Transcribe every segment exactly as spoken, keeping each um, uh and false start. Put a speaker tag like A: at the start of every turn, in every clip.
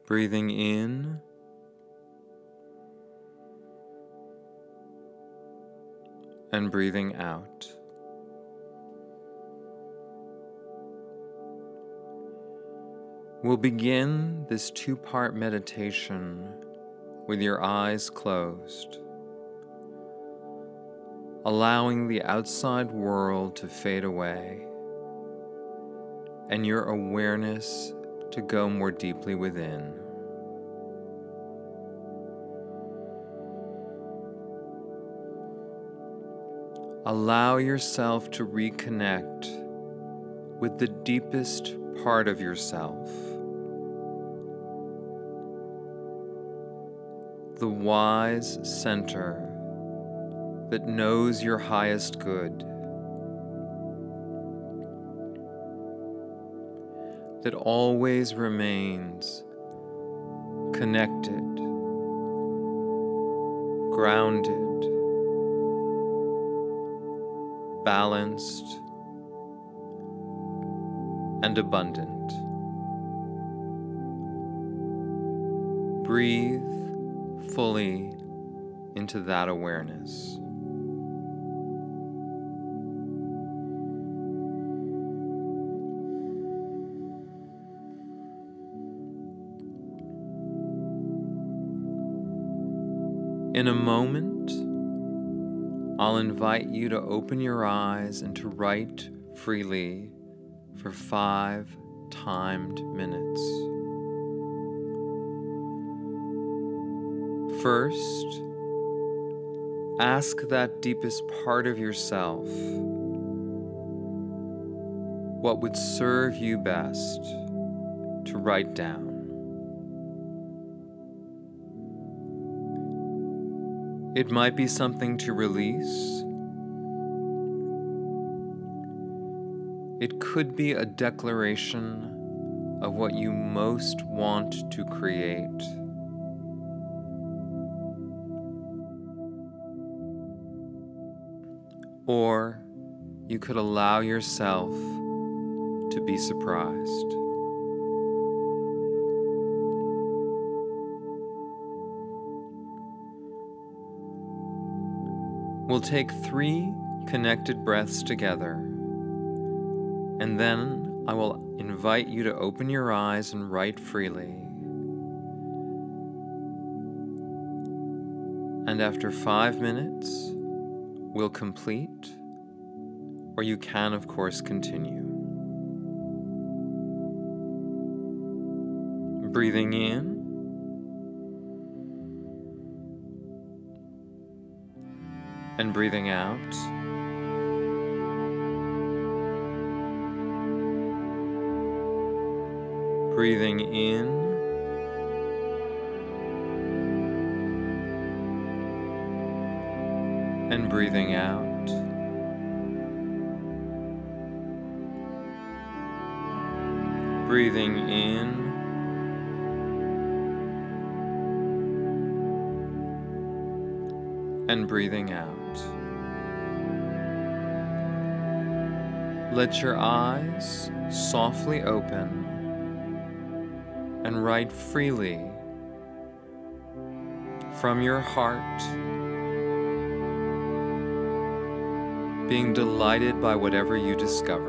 A: Breathing in and breathing out. We'll begin this two-part meditation with your eyes closed, allowing the outside world to fade away and your awareness to go more deeply within. Allow yourself to reconnect with the deepest part of yourself, the wise center that knows your highest good, that always remains connected, grounded, balanced, and abundant. Breathe fully into that awareness. In a moment, I'll invite you to open your eyes and to write freely for five timed minutes. First, ask that deepest part of yourself what would serve you best to write down. It might be something to release. It could be a declaration of what you most want to create. Or you could allow yourself to be surprised. We'll take three connected breaths together, and then I will invite you to open your eyes and write freely. And after five minutes, we'll complete, or you can, of course, continue. Breathing in. And breathing out. Breathing in. And breathing out. Breathing in. And breathing out. Let your eyes softly open and write freely from your heart, being delighted by whatever you discover.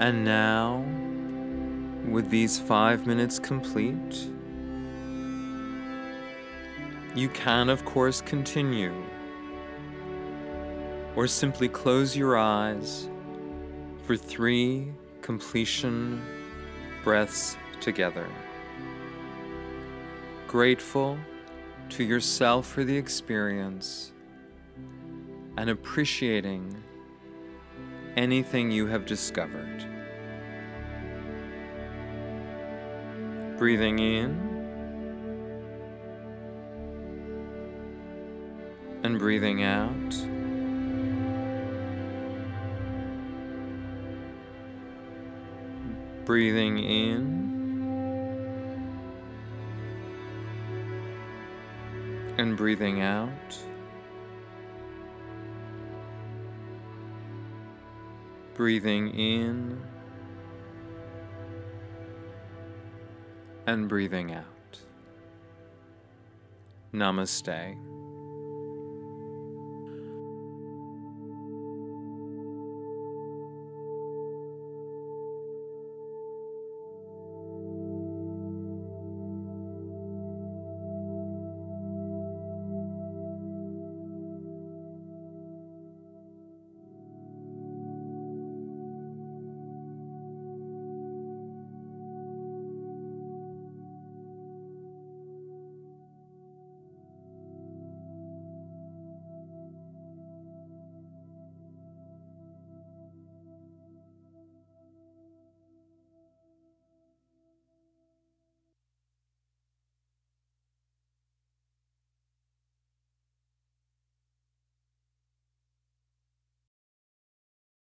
A: And now, with these five minutes complete, you can, of course, continue, or simply close your eyes for three completion breaths together. Grateful to yourself for the experience and appreciating anything you have discovered. Breathing in and breathing out. Breathing in and breathing out. Breathing in and breathing out. Namaste.